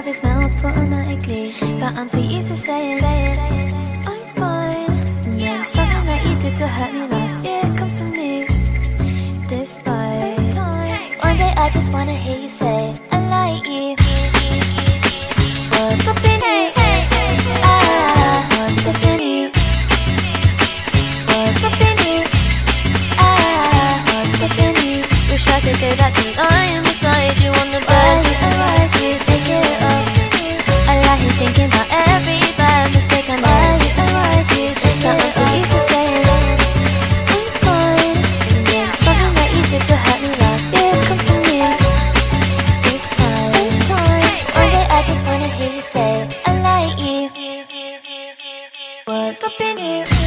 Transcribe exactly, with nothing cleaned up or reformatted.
this mouth automatically, but I'm so used to saying I'm fine. And then something that you did to hurt me last year comes to me. Despite one day I just wanna hear you say I like you. What's stopping you? Ah, what's stopping you? What's stopping you? Ah, what's stopping you? Wish I could go back to lying beside you on the bed. I like you, pick it up. I like you thinking about every bad mistake I made. I like you, pick it up. I'm so used to saying I'm fine. And then something that you did to hurt me last year comes to me. This time, this time, one day I just wanna hear you say I like you. What's stopping you?